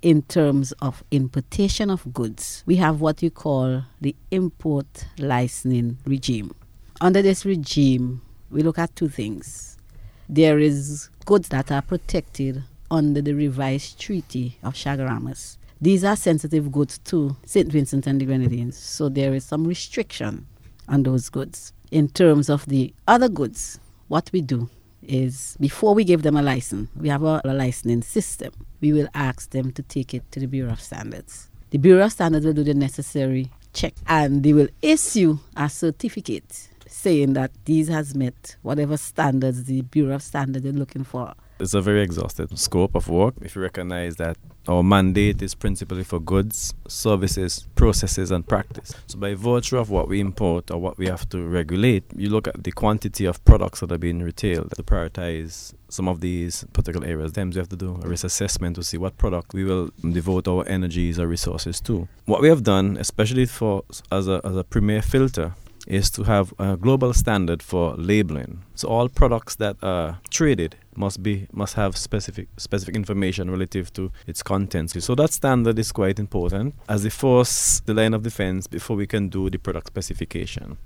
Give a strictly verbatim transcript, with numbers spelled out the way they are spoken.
in terms of importation of goods, we have what you call the import licensing regime. Under this regime, we look at two things. There is goods that are protected under the revised Treaty of Chaguaramas. These are sensitive goods to Saint Vincent and the Grenadines, so there is some restriction on those goods. In terms of the other goods, what we do is before we give them a license, we have a, a licensing system. We will ask them to take it to the Bureau of Standards. The Bureau of Standards will do the necessary check and they will issue a certificate saying that these has met whatever standards the Bureau of Standards is looking for. It's a very exhaustive scope of work. If you recognize that our mandate is principally for goods, services, processes, and practice. So by virtue of what we import or what we have to regulate, you look at the quantity of products that are being retailed to prioritize some of these particular areas. Then we have to do a risk assessment to see what product we will devote our energies or resources to. What we have done, especially for as a, as a premier filter, is to have a global standard for labeling. So all products that are traded must be must have specific specific information relative to its contents. So that standard is quite important as the first the line of defense before we can do the product specification.